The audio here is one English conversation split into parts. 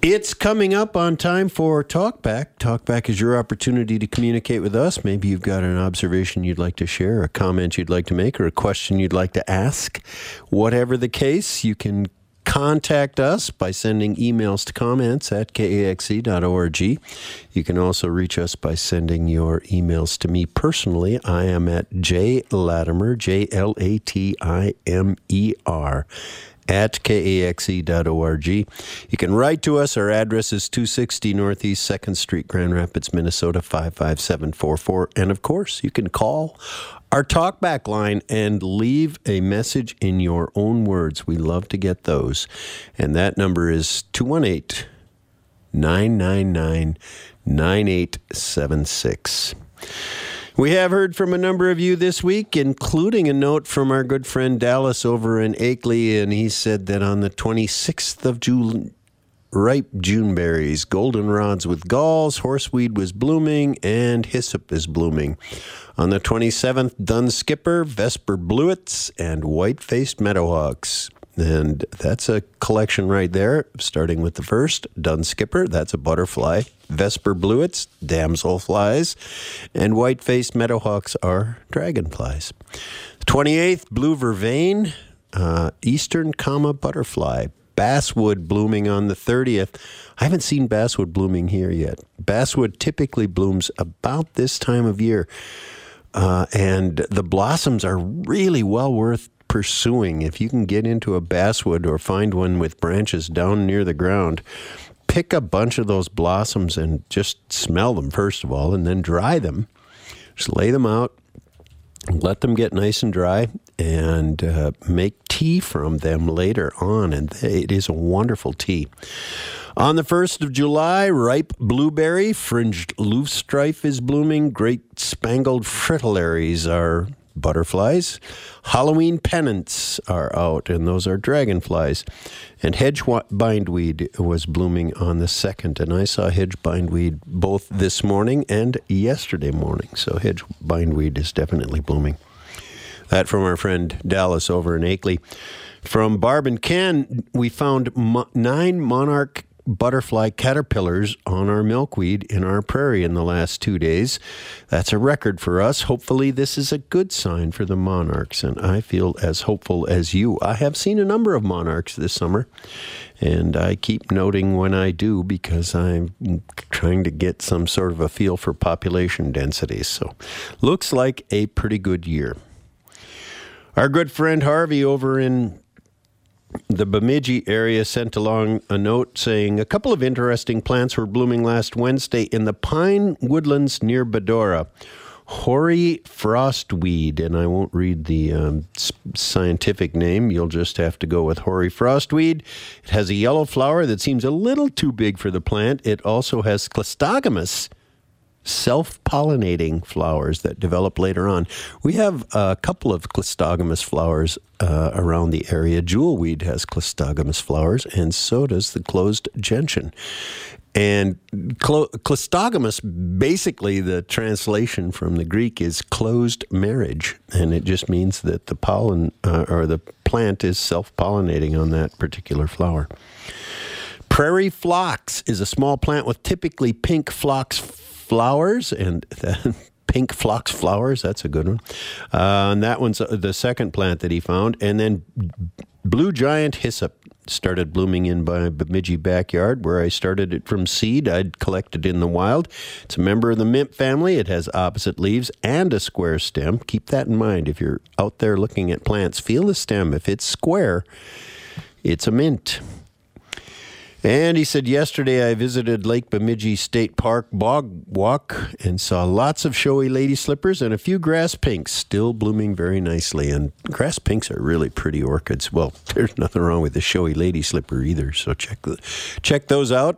It's coming up on time for Talkback. Talkback is your opportunity to communicate with us. Maybe you've got an observation you'd like to share, a comment you'd like to make, or a question you'd like to ask. Whatever the case, you can contact us by sending emails to comments at kaxe.org. You can also reach us by sending your emails to me personally. I am at jlatimer, JLATIMER, at kaxe.org. You can write to us. Our address is 260 Northeast 2nd Street, Grand Rapids, Minnesota, 55744. And, of course, you can call our talkback line and leave a message in your own words. We love to get those. And that number is 218-999-9876. We have heard from a number of you this week, including a note from our good friend Dallas over in Akeley, and he said that on the 26th of June, ripe Juneberries, goldenrods with galls, horseweed was blooming, and hyssop is blooming. On the 27th, dun skipper, vesper bluets, and white-faced meadowhawks. And that's a collection right there, starting with the first, dun skipper, that's a butterfly. Vesper bluets, damselflies, and white-faced meadowhawks are dragonflies. 28th, blue vervain, eastern butterfly. Basswood blooming on the 30th. I haven't seen basswood blooming here yet. Basswood typically blooms about this time of year, and the blossoms are really well worth pursuing. If you can get into a basswood or find one with branches down near the ground, pick a bunch of those blossoms and just smell them first of all, and then dry them. Just lay them out, let them get nice and dry, and make tea from them later on, and it is a wonderful tea. On the 1st of July, ripe blueberry, fringed loosestrife is blooming. Great spangled fritillaries are butterflies. Halloween pennants are out, and those are dragonflies. And hedge bindweed was blooming on the 2nd, and I saw hedge bindweed both this morning and yesterday morning. So hedge bindweed is definitely blooming. That from our friend Dallas over in Akeley. From Barb and Ken, we found 9 monarch butterfly caterpillars on our milkweed in our prairie in the last 2 days. That's a record for us. Hopefully this is a good sign for the monarchs, and I feel as hopeful as you. I have seen a number of monarchs this summer, and I keep noting when I do because I'm trying to get some sort of a feel for population densities. So looks like a pretty good year. Our good friend Harvey over in the Bemidji area sent along a note saying a couple of interesting plants were blooming last Wednesday in the pine woodlands near Bedora. Hoary frostweed, and I won't read the scientific name. You'll just have to go with hoary frostweed. It has a yellow flower that seems a little too big for the plant. It also has clistogamous, self-pollinating flowers that develop later on. We have a couple of clistogamous flowers around the area. Jewelweed has clistogamous flowers, and so does the closed gentian. And clistogamous, basically the translation from the Greek is closed marriage, and it just means that the pollen or the plant is self-pollinating on that particular flower. Prairie phlox is a small plant with typically pink phlox flowers, and pink phlox flowers, that's a good one. And that one's the second plant that he found. And then blue giant hyssop started blooming in my Bemidji backyard, where I started it from seed. I'd collected in the wild. It's a member of the mint family. It has opposite leaves and a square stem. Keep that in mind if you're out there looking at plants. Feel the stem. If it's square, it's a mint. And he said, yesterday I visited Lake Bemidji State Park Bog Walk and saw lots of showy lady slippers and a few grass pinks still blooming very nicely. And grass pinks are really pretty orchids. Well, there's nothing wrong with the showy lady slipper either, so check those out.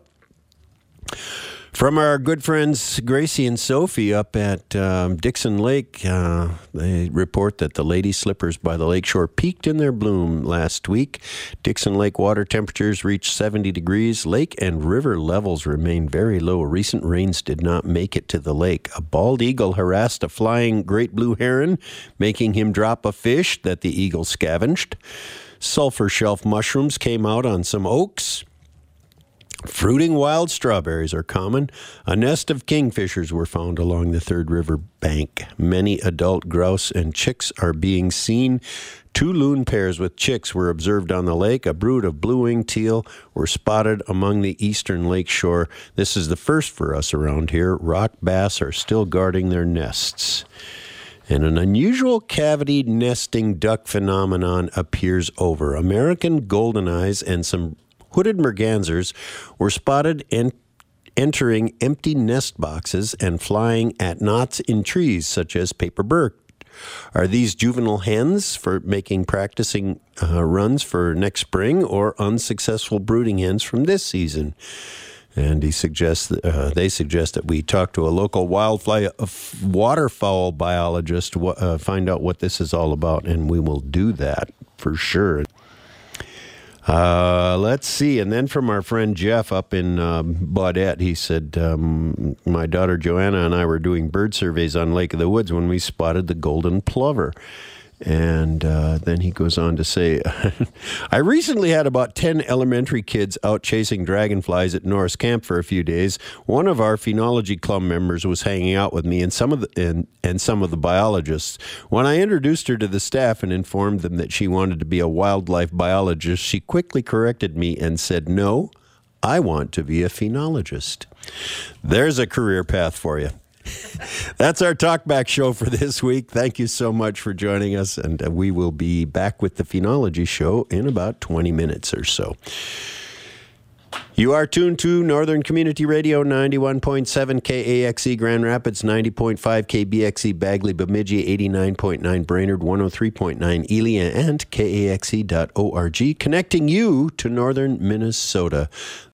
From our good friends Gracie and Sophie up at Dixon Lake, they report that the lady slippers by the lakeshore peaked in their bloom last week. Dixon Lake water temperatures reached 70 degrees. Lake and river levels remain very low. Recent rains did not make it to the lake. A bald eagle harassed a flying great blue heron, making him drop a fish that the eagle scavenged. Sulfur shelf mushrooms came out on some oaks. Fruiting wild strawberries are common. A nest of kingfishers were found along the Third River bank. Many adult grouse and chicks are being seen. 2 loon pairs with chicks were observed on the lake. A brood of blue-winged teal were spotted among the eastern lake shore. This is the first for us around here. Rock bass are still guarding their nests. And an unusual cavity nesting duck phenomenon appears over. American goldeneyes and some hooded mergansers were spotted entering empty nest boxes and flying at knots in trees, such as paper birch. Are these juvenile hens for practicing runs for next spring, or unsuccessful brooding hens from this season? And they suggest that we talk to a local waterfowl biologist to find out what this is all about, and we will do that for sure. Let's see. And then from our friend Jeff up in Baudette, he said, my daughter Joanna and I were doing bird surveys on Lake of the Woods when we spotted the golden plover. And then he goes on to say, I recently had about 10 elementary kids out chasing dragonflies at Norris Camp for a few days. One of our phenology club members was hanging out with me and some of the biologists. When I introduced her to the staff and informed them that she wanted to be a wildlife biologist, she quickly corrected me and said, "No, I want to be a phenologist." There's a career path for you. That's our Talkback show for this week. Thank you so much for joining us, and we will be back with the Phenology show in about 20 minutes or so. You are tuned to Northern Community Radio, 91.7 KAXE Grand Rapids, 90.5 KBXE Bagley Bemidji, 89.9 Brainerd, 103.9 Ely, and KAXE.org, connecting you to Northern Minnesota.